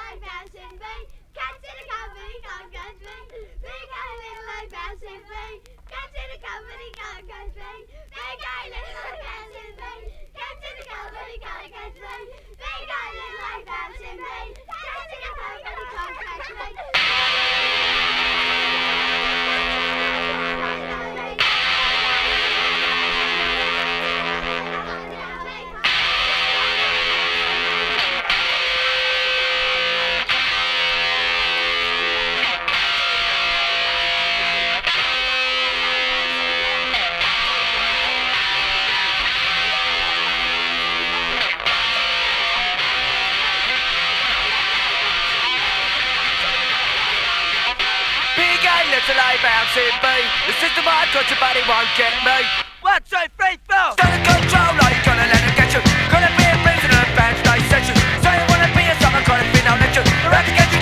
like bouncing bee. Cats in a company can't catch me. Big guy little like bouncing bee. Cats in a company can't catch me. Big guy little like bouncing bee. Cats in a company can't catch me. Big guy little like bouncing bee. Cats in a company can't catch me. Till I bouncing bee. The system I touch your body won't get me. 1, 2, 3, 4. Don't control, are you gonna let it get you? Gonna be a prisoner of band state set you. So you wanna be a summer kind of thing, I'll let you. Around to get you.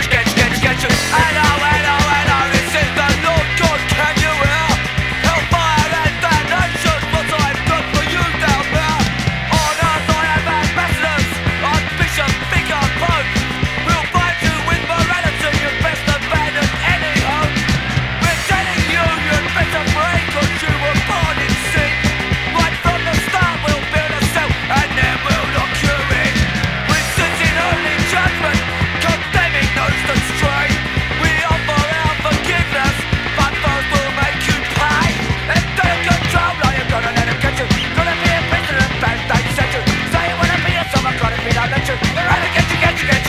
Hello, this is the Lord God, can you hear? Hellfire and damnation, what I've done for you down there. On earth I have ambassadors, Archbishop, Vicar, Pope. We'll fight you with morality, you best abandon any hope. We're telling you, you'd better pray, cause you were born in sin. Right from the start we'll build a cell, and then we'll lock you in. We sit in holy judgment, condemning those that stray. We offer our forgiveness, but first we'll make you pay. If they're in control, are you gonna let them get you? Gonna be a prisoner of bad state set you. Say you wanna be a summer kind of thing, I'll let you. They're out to get you.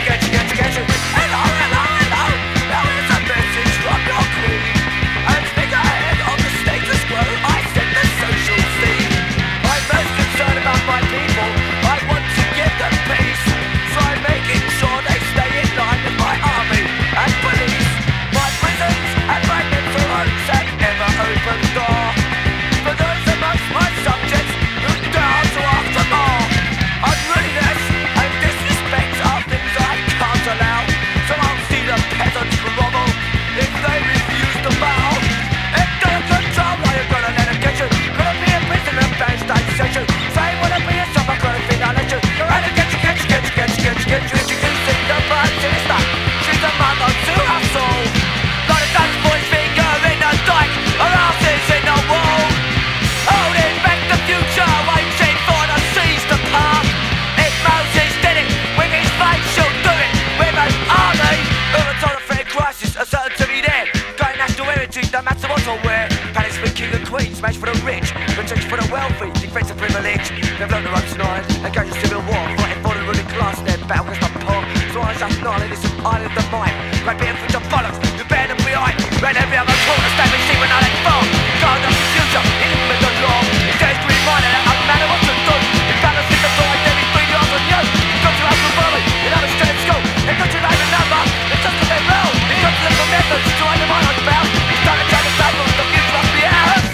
Hello, now here's a message from your queen. And speak ahead of the status quo, I set the social scene. I'm most concerned about my people, I want to give them peace. So I'm making sure they stay in line with my army and police. My prisons and my mental homes and never open door. For those amongst my subjects who dare to ask for more. Unruliness and disrespect are things I can't allow. So I'll see the peasants grovel if they refuse to bow. If they're in control, are you gonna let them get you? Gonna be a prisoner of band state set you. Say you wanna be a summer kind of thing, I'll let you. You're out to get you. Introducing the first sister. She's a mother to us all. Not a Dutch boy's finger in the dike, or asses in the wall. Holding back the future, waiting for the seas to part. If Moses did it with his faith, she'll do it with an army. Overtime of fair crisis, are certain to be there. Going national heritage, no matter what or where. Palace for king and queen, smash for the rich, protection for the wealthy, defense of privilege. They've learned the ropes tonight, engaged in civil war, fighting for the ruling class, their battle against the poor. So I just an island, it's an island of mine. Great bit of food to bollocks, you bear them behind. Ran every other corner, standing see when I let fall. God of the future, in the law. It dares to remind that I'm matter what to do. If balance is the door, then it's 3 yards on you. You've got to have the worry, you have a straight school. They've got to name a number, it's just because they're real. You've got to look for methods, join the mind on the bound. It's time to change the table, the future must be ours.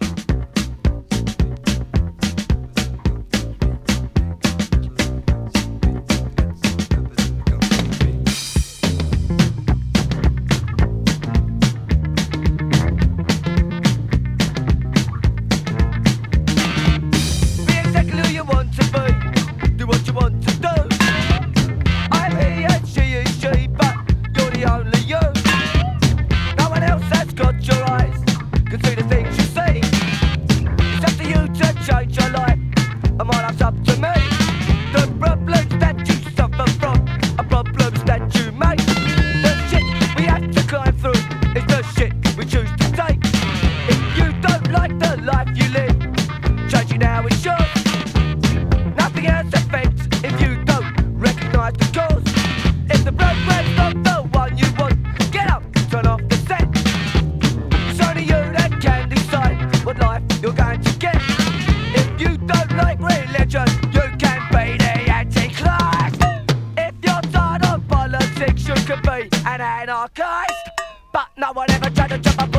Be exactly who you want to be. Do what you want to do. I'm he and she is she, but you're the only you. No one else has got your eyes, can see the things you see. It's up to you to change your life, and my life's up to me. The problems that you suffer from are problems that you make. The shit we have to climb through is the shit we choose to take. If you don't like the life you live, change it now is yours. Nothing else affects if you don't recognise the cause. If the program's not the one you want, get up, turn off the set. It's only you that can decide what life you're going to get. If you don't like religion, you can be the Antichrist. If you're tired of politics, you can be an anarchist. But no one ever tried to jump up